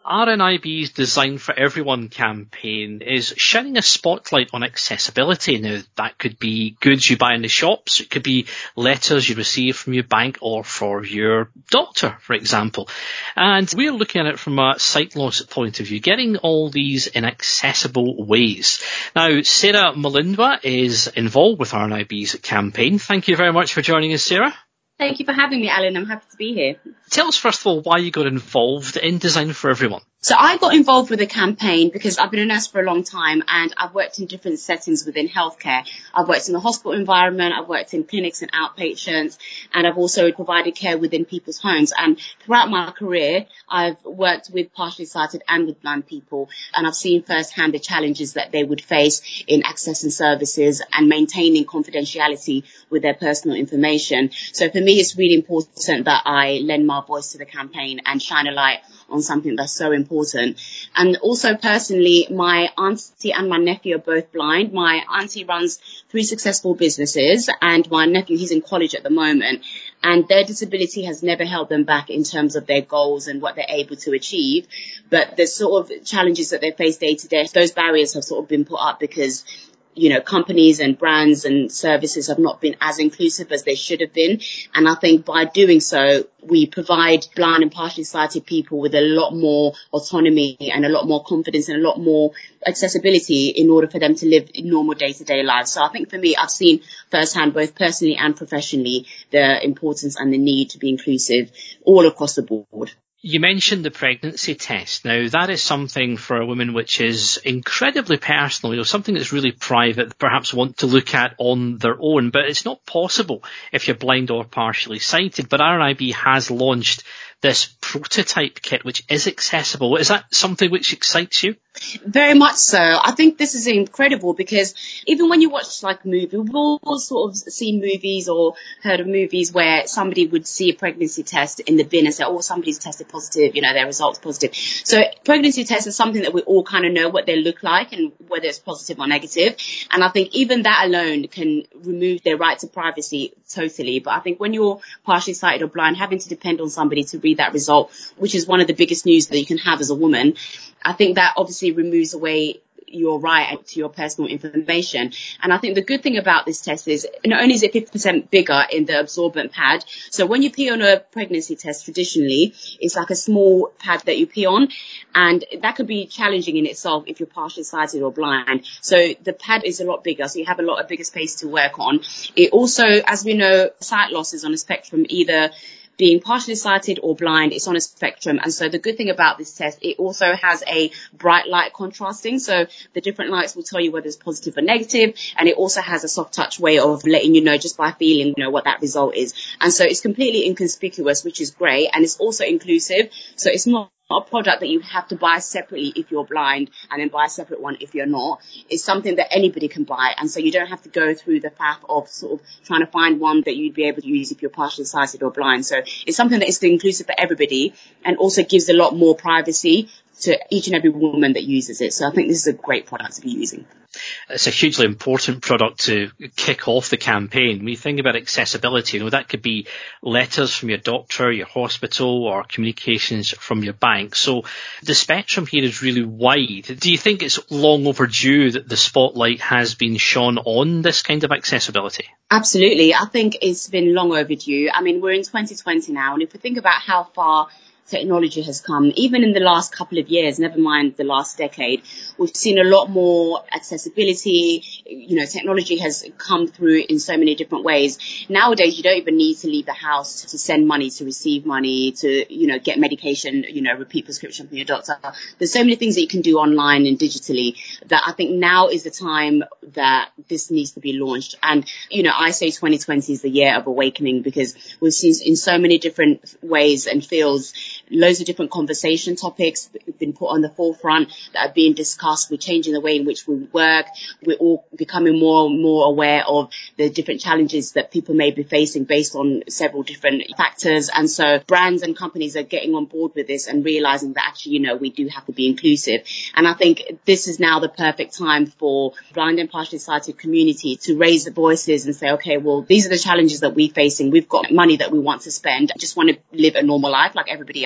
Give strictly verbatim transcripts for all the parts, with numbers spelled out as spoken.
R N I B's Design for Everyone campaign is shining a spotlight on accessibility. Now, that could be goods you buy in the shops, it could be letters you receive from your bank or for your doctor, for example. And we're looking at it from a sight loss point of view, getting all these in accessible ways. Now, Sarah Mulindwa is involved with R N I B's campaign. Thank you very much for joining us, Sarah. Thank you for having me, Alan. I'm happy to be here. Tell us, first of all, why you got involved in Design for Everyone. So I got involved with the campaign because I've been a nurse for a long time and I've worked in different settings within healthcare. I've worked in the hospital environment, I've worked in clinics and outpatients, and I've also provided care within people's homes. And throughout my career, I've worked with partially sighted and with blind people, and I've seen firsthand the challenges that they would face in accessing services and maintaining confidentiality with their personal information. So for me, it's really important that I lend my voice to the campaign and shine a light on something that's so important. And also personally, my auntie and my nephew are both blind. My auntie runs three successful businesses and my nephew, he's in college at the moment, and their disability has never held them back in terms of their goals and what they're able to achieve. But the sort of challenges that they face day to day, those barriers have sort of been put up because you know, companies and brands and services have not been as inclusive as they should have been. And I think by doing so, we provide blind and partially sighted people with a lot more autonomy and a lot more confidence and a lot more accessibility in order for them to live normal day-to-day lives. So I think for me, I've seen firsthand, both personally and professionally, the importance and the need to be inclusive all across the board. You mentioned the pregnancy test. Now, that is something for a woman which is incredibly personal, you know, something that's really private, perhaps want to look at on their own, but it's not possible if you're blind or partially sighted. But R N I B has launched this prototype kit, which is accessible. Is that something which excites you? Very much so. I think this is incredible because even when you watch like movies, we've all sort of seen movies or heard of movies where somebody would see a pregnancy test in the bin and say, oh, somebody's tested positive, you know, their result's positive. So pregnancy test is something that we all kind of know what they look like and whether it's positive or negative. And I think even that alone can remove their right to privacy totally. But I think when you're partially sighted or blind, having to depend on somebody to read that result, which is one of the biggest news that you can have as a woman, I think that obviously removes away your right to your personal information. And I think the good thing about this test is not only is it fifty percent bigger in the absorbent pad, so when you pee on a pregnancy test traditionally, it's like a small pad that you pee on, and that could be challenging in itself if you're partially sighted or blind. So the pad is a lot bigger, so you have a lot of bigger space to work on. It also, as we know, sight loss is on a spectrum, either being partially sighted or blind, it's on a spectrum. And so the good thing about this test, it also has a bright light contrasting. So the different lights will tell you whether it's positive or negative. And it also has a soft touch way of letting you know just by feeling, you know, what that result is. And so it's completely inconspicuous, which is great. And it's also inclusive. So it's not a product that you have to buy separately if you're blind and then buy a separate one if you're not. It's something that anybody can buy, and so you don't have to go through the path of sort of trying to find one that you'd be able to use if you're partially sighted or blind. So it's something that is inclusive for everybody and also gives a lot more privacy to each and every woman that uses it. So I think this is a great product to be using. It's a hugely important product to kick off the campaign. When you think about accessibility, you know, that could be letters from your doctor, your hospital, or communications from your bank. So the spectrum here is really wide. Do you think it's long overdue that the spotlight has been shone on this kind of accessibility? Absolutely. I think it's been long overdue. I mean, we're in twenty twenty now, and if we think about how far technology has come, even in the last couple of years, never mind the last decade, we've seen a lot more accessibility. You know, technology has come through in so many different ways. Nowadays, you don't even need to leave the house to send money, to receive money, to, you know, get medication, you know, repeat prescription from your doctor. There's so many things that you can do online and digitally that I think now is the time that this needs to be launched. And, you know, I say twenty twenty is the year of awakening because we've seen in so many different ways and fields loads of different conversation topics been put on the forefront that are being discussed. We're changing the way in which we work. We're all becoming more and more aware of the different challenges that people may be facing based on several different factors. And so brands and companies are getting on board with this and realizing that actually, you know, we do have to be inclusive. And I think this is now the perfect time for blind and partially sighted community to raise the voices and say, okay, well, these are the challenges that we're facing. We've got money that we want to spend. I just want to live a normal life like everybody else.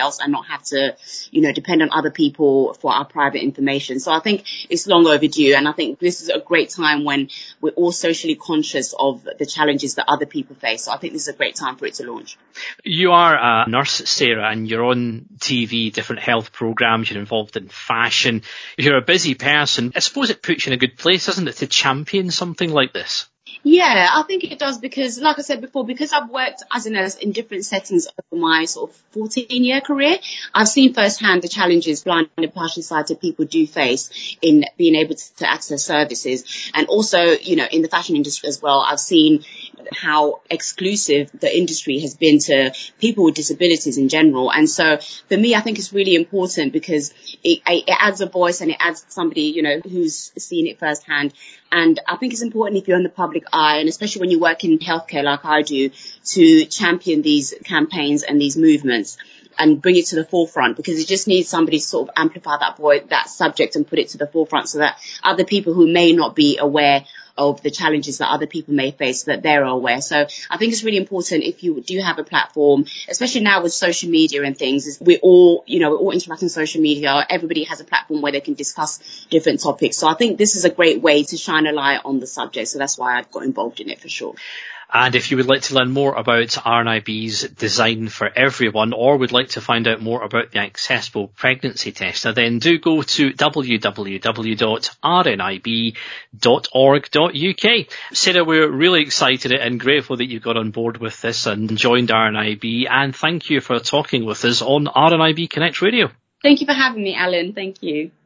else and not have to, you know, depend on other people for our private information. So I think it's long overdue. And I think this is a great time when we're all socially conscious of the challenges that other people face. So I think this is a great time for it to launch. You are a nurse, Sarah, and you're on T V, different health programs, you're involved in fashion. You're a busy person. I suppose it puts you in a good place, doesn't it, to champion something like this? Yeah, I think it does because, like I said before, because I've worked as a nurse in different settings over my sort of fourteen-year career, I've seen firsthand the challenges blind and partially sighted people do face in being able to, to access services. And also, you know, in the fashion industry as well, I've seen how exclusive the industry has been to people with disabilities in general. And so for me, I think it's really important because it, it adds a voice and it adds somebody, you know, who's seen it firsthand. And I think it's important if you're in the public eye, and especially when you work in healthcare like I do, to champion these campaigns and these movements and bring it to the forefront, because it just needs somebody to sort of amplify that voice, that subject, and put it to the forefront so that other people who may not be aware of the challenges that other people may face, that they're aware. So I think it's really important if you do have a platform, especially now with social media and things, is we're all, you know, we're all interacting on social media. Everybody has a platform where they can discuss different topics. So I think this is a great way to shine a light on the subject. So that's why I got involved in it for sure. And if you would like to learn more about R N I B's Design for Everyone, or would like to find out more about the accessible pregnancy tester, then do go to w w w dot r n i b dot org dot u k. Sarah, we're really excited and grateful that you got on board with this and joined R N I B, and thank you for talking with us on R N I B Connect Radio. Thank you for having me, Alan. Thank you.